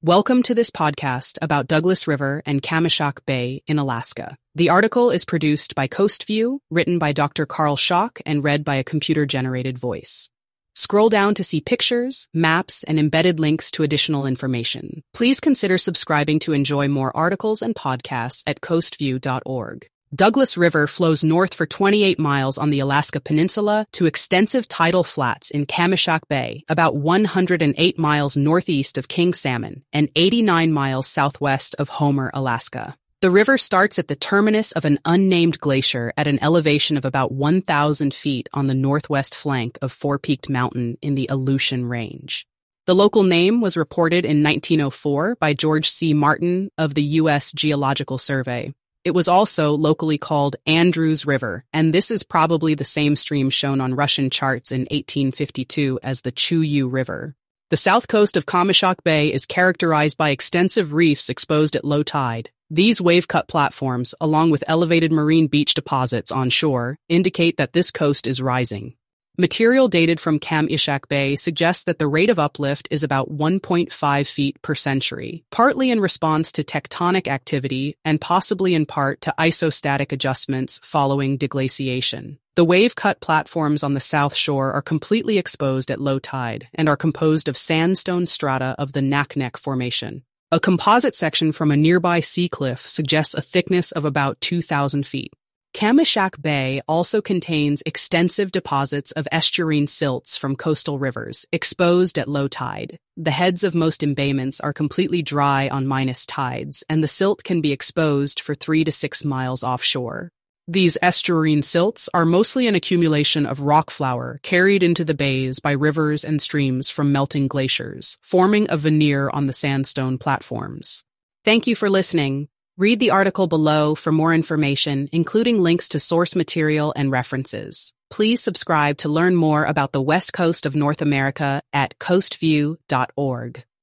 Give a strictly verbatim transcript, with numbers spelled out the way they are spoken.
Welcome to this podcast about Douglas River and Kamishak Bay in Alaska. The article is produced by CoastView, written by Doctor Carl Schock, and read by a computer-generated voice. Scroll down to see pictures, maps, and embedded links to additional information. Please consider subscribing to enjoy more articles and podcasts at coastview dot org. Douglas River flows north for twenty-eight miles on the Alaska Peninsula to extensive tidal flats in Kamishak Bay, about one hundred eight miles northeast of King Salmon and eighty-nine miles southwest of Homer, Alaska. The river starts at the terminus of an unnamed glacier at an elevation of about one thousand feet on the northwest flank of Four-Peaked Mountain in the Aleutian Range. The local name was reported in nineteen oh four by George C. Martin of the U S Geological Survey. It was also locally called Andrews River, and this is probably the same stream shown on Russian charts in eighteen fifty-two as the Chuyu River. The south coast of Kamishak Bay is characterized by extensive reefs exposed at low tide. These wave-cut platforms, along with elevated marine beach deposits on shore, indicate that this coast is rising. Material dated from Kamishak Bay suggests that the rate of uplift is about one point five feet per century, partly in response to tectonic activity and possibly in part to isostatic adjustments following deglaciation. The wave-cut platforms on the south shore are completely exposed at low tide and are composed of sandstone strata of the Naknek Formation. A composite section from a nearby sea cliff suggests a thickness of about two thousand feet. Kamishak Bay also contains extensive deposits of estuarine silts from coastal rivers, exposed at low tide. The heads of most embayments are completely dry on minus tides, and the silt can be exposed for three to six miles offshore. These estuarine silts are mostly an accumulation of rock flour carried into the bays by rivers and streams from melting glaciers, forming a veneer on the sandstone platforms. Thank you for listening. Read the article below for more information, including links to source material and references. Please subscribe to learn more about the west coast of North America at coastview dot org.